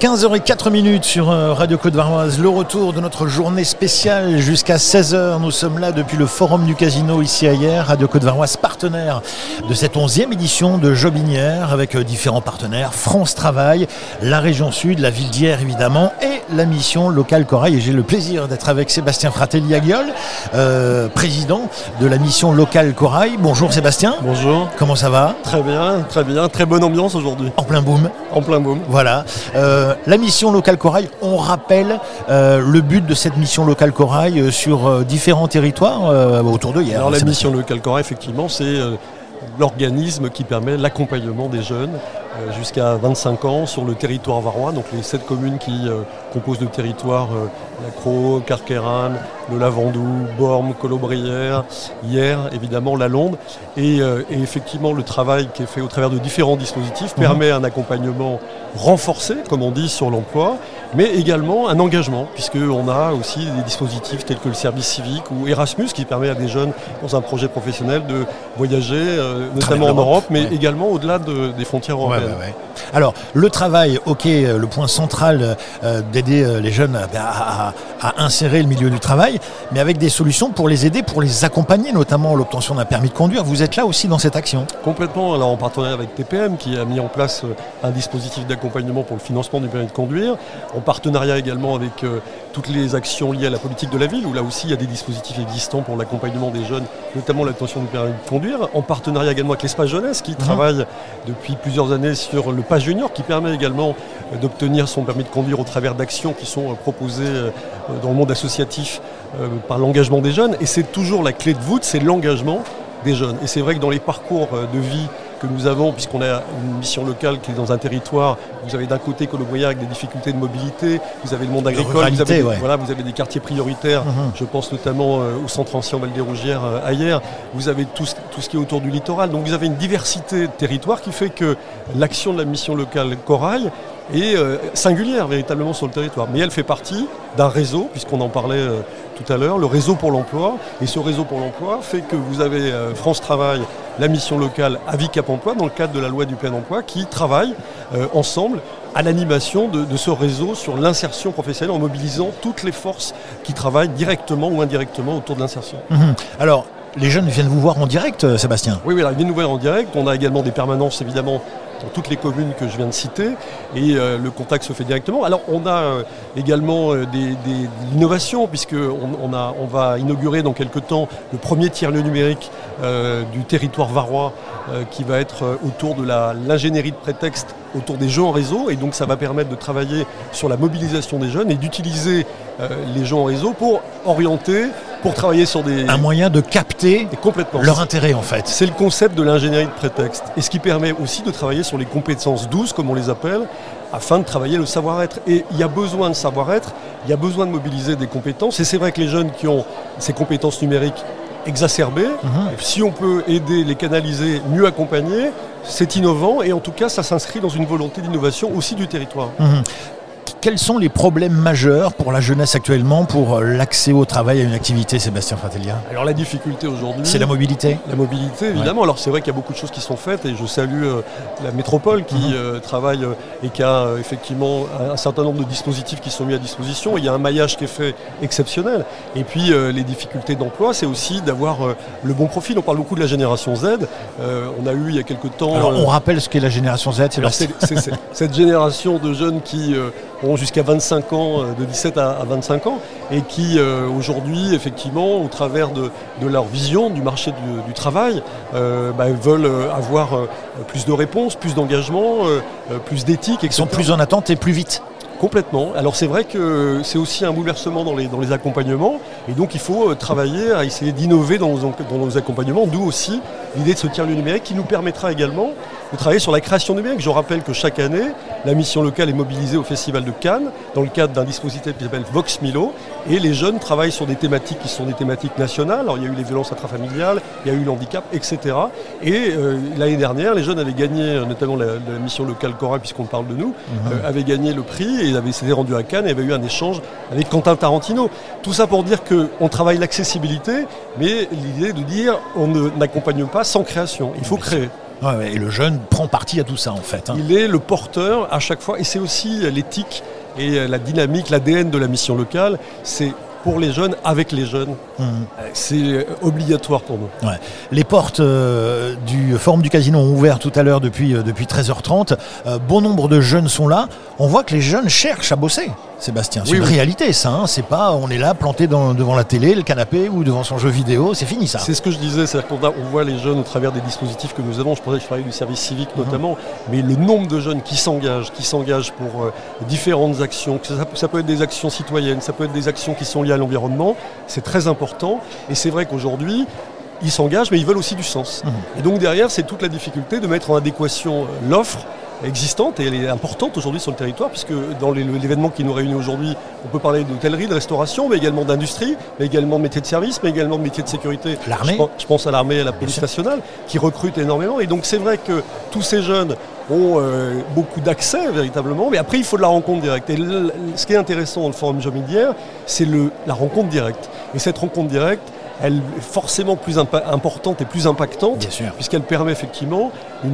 15h04 sur Radio Côte-Varoise, le retour de notre journée spéciale jusqu'à 16h. Nous sommes là depuis le Forum du Casino ici à Hyères. Radio Côte-Varoise, partenaire de cette 11e édition de Jobinière avec différents partenaires, France Travail, la région Sud, la ville d'Hyères évidemment et la mission locale Corail. Et j'ai le plaisir d'être avec Sébastien Fratelli-Aguiol, président de la mission locale Corail. Bonjour Sébastien. Bonjour. Comment ça va ? Très bien, très bonne ambiance aujourd'hui. En plein boom. En plein boom. Voilà. La mission locale Corail, on rappelle le but de cette mission locale Corail sur différents territoires autour de Hyères. Alors la mission locale Corail, effectivement, c'est l'organisme qui permet l'accompagnement des jeunes jusqu'à 25 ans sur le territoire varois, donc les 7 communes qui composent le territoire, la Crau, Carqueiranne, le Lavandou, Bormes, Colobrières, Hyères, évidemment la Londe. Et effectivement, le travail qui est fait au travers de différents dispositifs permet un accompagnement renforcé, comme on dit, sur l'emploi, mais également un engagement, puisqu'on a aussi des dispositifs tels que le service civique ou Erasmus, qui permet à des jeunes dans un projet professionnel de voyager, notamment en Europe, mais également au-delà des frontières européennes. Ouais. Alors, le travail, le point central d'aider les jeunes à insérer le milieu du travail, mais avec des solutions pour les aider, pour les accompagner, notamment l'obtention d'un permis de conduire. Vous êtes là aussi dans cette action ? Complètement. Alors, en partenariat avec TPM, qui a mis en place un dispositif d'accompagnement pour le financement du permis de conduire, en partenariat également avec toutes les actions liées à la politique de la ville, où là aussi il y a des dispositifs existants pour l'accompagnement des jeunes, notamment l'obtention du permis de conduire, en partenariat également avec l'Espace Jeunesse, qui travaille depuis plusieurs années sur le Pass Junior, qui permet également d'obtenir son permis de conduire au travers d'actions qui sont proposées dans le monde associatif par l'engagement des jeunes. Et c'est toujours la clé de voûte, c'est l'engagement des jeunes. Et c'est vrai que dans les parcours de vie que nous avons, puisqu'on a une mission locale qui est dans un territoire, vous avez d'un côté Colobrières avec des difficultés de mobilité, vous avez le monde agricole, vous avez des quartiers prioritaires, je pense notamment au centre ancien Val-des-Rougières à Hyères, vous avez tout ce qui est autour du littoral, donc vous avez une diversité de territoires qui fait que l'action de la mission locale Corail est singulière véritablement sur le territoire, mais elle fait partie d'un réseau, puisqu'on en parlait tout à l'heure, le réseau pour l'emploi, et ce réseau pour l'emploi fait que vous avez France Travail, la mission locale Avis Cap Emploi, dans le cadre de la loi du plein emploi, qui travaillent ensemble à l'animation de ce réseau sur l'insertion professionnelle en mobilisant toutes les forces qui travaillent directement ou indirectement autour de l'insertion. Alors, les jeunes viennent vous voir en direct, Sébastien ? Oui, ils viennent nous voir en direct. On a également des permanences, évidemment, dans toutes les communes que je viens de citer, et le contact se fait directement. Alors on a également de l'innovation, puisqu'on va inaugurer dans quelques temps le premier tiers-lieu numérique du territoire varois, qui va être autour de l'ingénierie de prétexte, autour des jeux en réseau, et donc ça va permettre de travailler sur la mobilisation des jeunes et d'utiliser les jeux en réseau pour orienter, pour travailler sur un moyen de capter leur intérêt en fait. C'est le concept de l'ingénierie de prétexte, et ce qui permet aussi de travailler sur les compétences douces, comme on les appelle, afin de travailler le savoir-être. Et il y a besoin de savoir-être, il y a besoin de mobiliser des compétences, et c'est vrai que les jeunes qui ont ces compétences numériques exacerbées, si on peut aider, les canaliser, mieux accompagner, c'est innovant, et en tout cas ça s'inscrit dans une volonté d'innovation aussi du territoire. Quels sont les problèmes majeurs pour la jeunesse actuellement pour l'accès au travail à une activité, Sébastien Fratelli ? Alors la difficulté aujourd'hui... C'est la mobilité ? La mobilité, évidemment. Ouais. Alors c'est vrai qu'il y a beaucoup de choses qui sont faites, et je salue la métropole qui travaille et qui a effectivement un certain nombre de dispositifs qui sont mis à disposition. Il y a un maillage qui est fait exceptionnel. Et puis les difficultés d'emploi, c'est aussi d'avoir le bon profil. On parle beaucoup de la génération Z. On a eu il y a quelques temps... Alors on rappelle ce qu'est la génération Z, Sébastien. C'est cette génération de jeunes qui ont jusqu'à 25 ans, de 17 à 25 ans, et qui aujourd'hui, effectivement, au travers de leur vision du marché du travail, veulent avoir plus de réponses, plus d'engagement, plus d'éthique, etc. Ils sont plus en attente et plus vite. Complètement. Alors c'est vrai que c'est aussi un bouleversement dans les accompagnements, et donc il faut travailler à essayer d'innover dans nos accompagnements, d'où aussi l'idée de ce tiers-lieu numérique qui nous permettra également de travailler sur la création numérique. Je rappelle que chaque année, la mission locale est mobilisée au Festival de Cannes dans le cadre d'un dispositif qui s'appelle Vox Milo, et les jeunes travaillent sur des thématiques qui sont des thématiques nationales. Alors il y a eu les violences intrafamiliales, il y a eu le handicap, etc. Et l'année dernière, les jeunes avaient gagné, notamment la mission locale Corail, puisqu'on parle de nous, avaient gagné le prix et s'étaient rendus à Cannes et avaient eu un échange avec Quentin Tarantino. Tout ça pour dire qu'on travaille l'accessibilité, mais l'idée de dire on n'accompagne pas sans création. Il faut créer. Ouais, et le jeune prend parti à tout ça en fait. Il est le porteur à chaque fois, et c'est aussi l'éthique et la dynamique, l'ADN de la mission locale, c'est pour les jeunes, avec les jeunes. C'est obligatoire pour nous. Ouais. Les portes du Forum du Casino ont ouvert tout à l'heure depuis 13h30. Bon nombre de jeunes sont là. On voit que les jeunes cherchent à bosser, Sébastien. C'est une réalité, ça. C'est pas on est là planté devant la télé, le canapé ou devant son jeu vidéo. C'est fini, ça. C'est ce que je disais. C'est-à-dire qu'on voit les jeunes au travers des dispositifs que nous avons. Je parlais du service civique notamment. Mais le nombre de jeunes qui s'engagent pour différentes actions. Ça peut être des actions citoyennes, ça peut être des actions qui sont liées à l'environnement. C'est très important. Et c'est vrai qu'aujourd'hui, ils s'engagent, mais ils veulent aussi du sens. Et donc derrière, c'est toute la difficulté de mettre en adéquation l'offre existante, et elle est importante aujourd'hui sur le territoire, puisque dans l'événement qui nous réunit aujourd'hui, on peut parler d'hôtellerie, de restauration, mais également d'industrie, mais également de métiers de service, mais également de métiers de sécurité. L'armée. Je pense à l'armée et à la police nationale, qui recrutent énormément. Et donc c'est vrai que tous ces jeunes ont beaucoup d'accès véritablement, mais après il faut de la rencontre directe. Et ce qui est intéressant dans le Forum Job d'hier, c'est la rencontre directe. Et cette rencontre directe, elle est forcément plus importante et plus impactante, puisqu'elle permet effectivement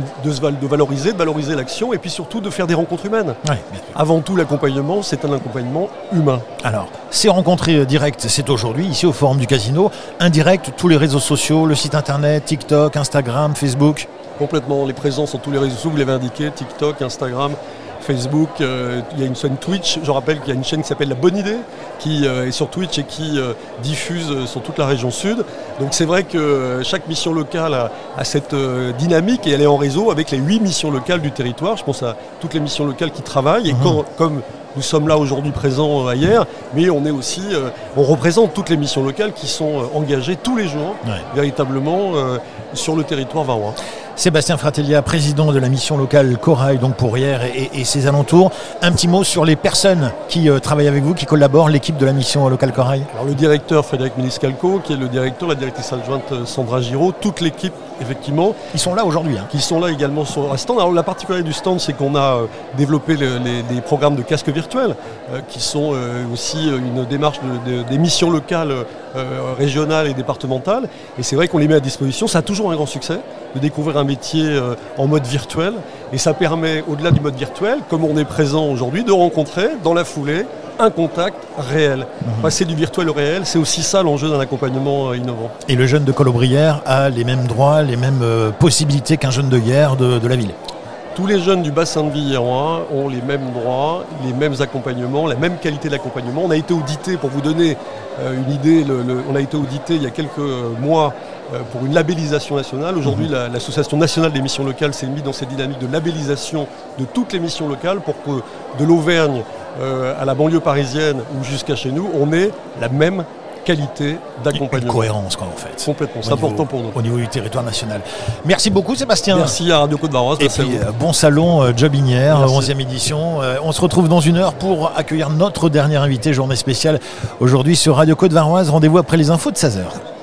de valoriser l'action, et puis surtout de faire des rencontres humaines. Avant tout, l'accompagnement, c'est un accompagnement humain. Alors, ces rencontres directes, c'est aujourd'hui, ici au Forum du Casino. Indirect, tous les réseaux sociaux, le site internet, TikTok, Instagram, Facebook. Complètement, les présences sur tous les réseaux sociaux, vous l'avez indiqué, TikTok, Instagram, Facebook, il y a une chaîne Twitch, je rappelle qu'il y a une chaîne qui s'appelle La Bonne Idée, qui est sur Twitch et qui diffuse sur toute la région sud. Donc c'est vrai que chaque mission locale a cette dynamique, et elle est en réseau avec les 8 missions locales du territoire. Je pense à toutes les missions locales qui travaillent, et comme nous sommes là aujourd'hui présents ailleurs, mais on représente toutes les missions locales qui sont engagées tous les jours, véritablement, sur le territoire varois. Sébastien Fratellia, président de la mission locale Corail, donc pour Hyères et ses alentours. Un petit mot sur les personnes qui travaillent avec vous, qui collaborent, l'équipe de la mission locale Corail. Alors le directeur Frédéric Méliscalco, qui est le directeur, la directrice adjointe Sandra Giraud, toute l'équipe, effectivement. Ils sont là aujourd'hui. Qui sont là également sur un stand. Alors la particularité du stand, c'est qu'on a développé des programmes de casques virtuels, qui sont aussi une démarche des missions locales régionales et départementales. Et c'est vrai qu'on les met à disposition. Ça a toujours un grand succès de découvrir un métier en mode virtuel, et ça permet, au-delà du mode virtuel, comme on est présent aujourd'hui, de rencontrer dans la foulée un contact réel. Passer du virtuel au réel, c'est aussi ça l'enjeu d'un accompagnement innovant. Et le jeune de Colobrières a les mêmes droits, les mêmes possibilités qu'un jeune de Hyères de la ville. Tous les jeunes du bassin de vie hyérois ont les mêmes droits, les mêmes accompagnements, la même qualité d'accompagnement. On a été audité, pour vous donner une idée, on a été audité il y a quelques mois pour une labellisation nationale. Aujourd'hui, l'Association nationale des missions locales s'est mise dans cette dynamique de labellisation de toutes les missions locales, pour que de l'Auvergne à la banlieue parisienne ou jusqu'à chez nous, on ait la même qualité d'accompagnement. Une cohérence, quoi, en fait. Complètement, c'est important pour nous. Au niveau du territoire national. Merci beaucoup, Sébastien. Merci à Radio Côte-d'Arvoise. Et puis, bon salon Job Hyères, 11e édition. On se retrouve dans 1 heure pour accueillir notre dernier invité, journée spéciale aujourd'hui sur Radio Côte-d'Arvoise. Rendez-vous après les infos de 16h.